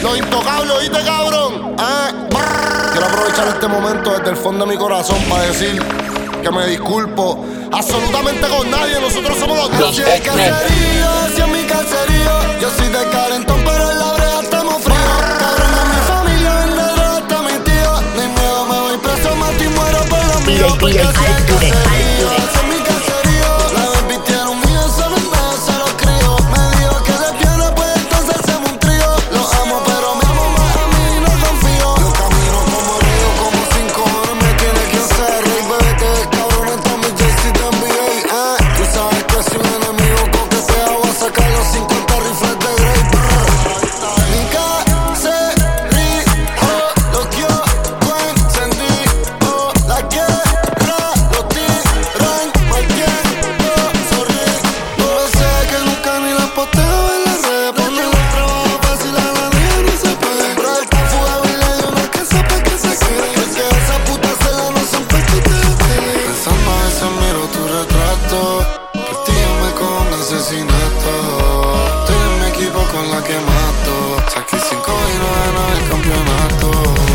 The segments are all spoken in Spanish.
Los Intocables, ¿oíste, cabrón? Quiero aprovechar este momento desde el fondo de mi corazón para decir que me disculpo absolutamente con nadie. Nosotros somos los Los X-Men. Hacia mi caserío. Yo soy de Calentón, pero en la brea estamos fríos. Cabrón de mi familia, vendedor hasta mi tío. Ni miedo, me voy preso, mato y muero por los míos. Porque así es caserío. Hacia mi caserío. La baby tiene un millón, solo en medio se los crío. Me dijo que lesbiana, pues entonces hacemos un trío. Los amo, pero me amo más a mí, no confío. Yo camino como río, como 5 horas me tiene que hacer rey. Bebé, te ves cabrón en todo mi jersey de NBA. Tú sabes que soy un enemigo coquetea, voy a sacar los 50 rifles de Grey. Mi caserío, lo quiero encendido. La guerra, los tiran mal tiempo, sorry. No sé que nunca ni las posteo en las redes. Porque los trabajos fácil a la niña no se puede. Pero el tan fugable le dio una que sepa que se quiere. Porque esas putas celas no son partidas de tele. Pensando a veces miro tu retrato. Castígame con asesinato. Estoy en mi equipo con la que mato. Saqué 5 y no gano el campeonato.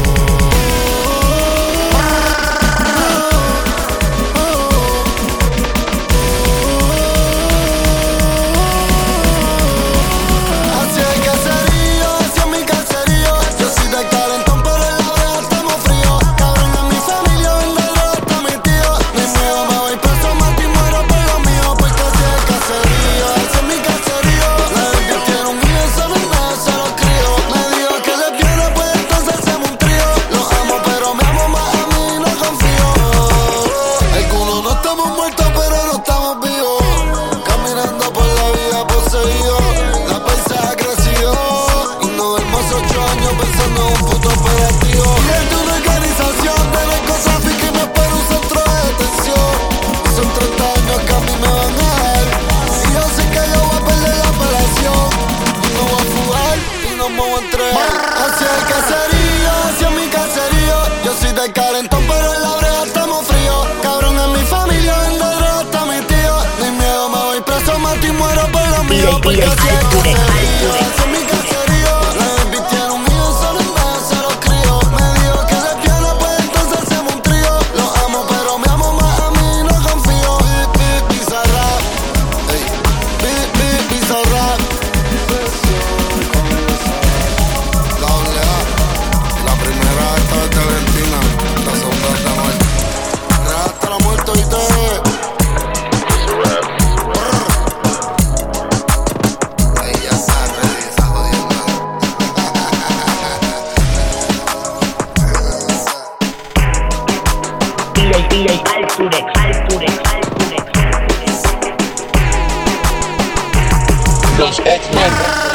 Hacia el caserío, hacia mi caserío. Yo soy de Calentón, pero en la brea estamos fríos. Cabrón de mi familia, vendedor hasta mi tío. Ni miedo, me voy preso, mato y muero por lo mío. Porque hacia el caserío, hacia mi caserío. La baby tiene un millón, solo en medio se los crío. Me dijo que lesbiana, pues entonces hacemos un trío. Los amo, pero me amo más a mí, no confío. Algunos no estamos muertos, pero no estamos vivos. Caminando por la vida poseído. La paisa ha crecido y no duermo hace 8 años pensando en un puto operativo. Líder de una organización de narcotráfico y me espera un centro de detención. Y son 30 años que a mí me van a dar. Y yo sé que yo voy a perder la apelación. Y no voy a fugar y no me voy a entregar. Hacia el caserío, hacia mi caserío. Yo soy de Calentón, pero en la brea estamos fríos. Cabrón en mi familia, vendedor hasta mi tío. Ni miedo, me voy preso, mato y muero por lo mío. Porque así es caserío, hacia mi caserío. La baby tiene un millón, solo en medio se los crío. Me dijo que lesbiana, pues entonces hacemos un trío. Los amo, pero me amo más a mí, no confío. Bizarrap, ey, Bizarrap. La doble A, la primera esta es de Argentina, la segunda es de Anuel. Real hasta la muerte, ¿viste? Ahí ya está, ready, está jodiendo. DJ Alturex. Los X-Men.